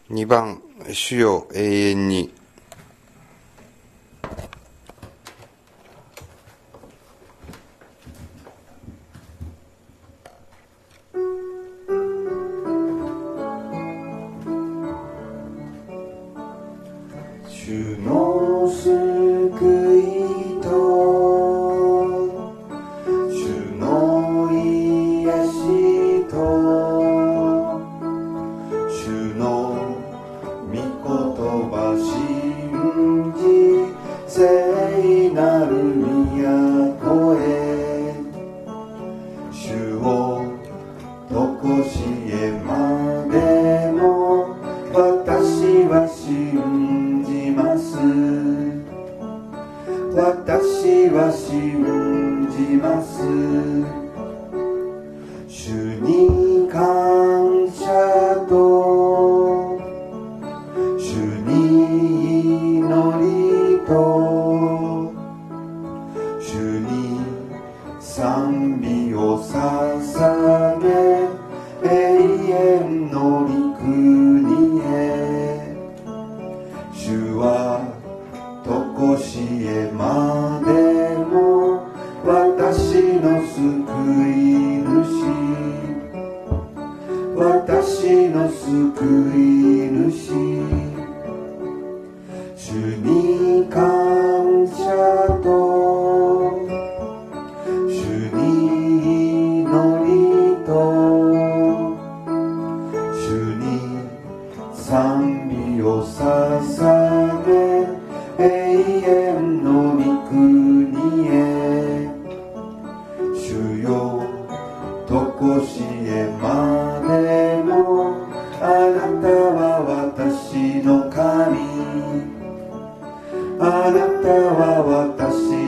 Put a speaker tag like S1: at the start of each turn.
S1: 2番、主よ永遠に。
S2: 主の救いと主の癒しと主の御言葉信じ聖なる都へ主を常しえまでも私は信じます私は信じます主に感謝と主に祈りと主に賛美を捧げ永遠の御国へ主は常しえまでも私の救い主私の救い主主に感謝と主に祈りと主に賛美を捧げ永遠の御国へ主よ常しえまでもあなたは私の神あなたは私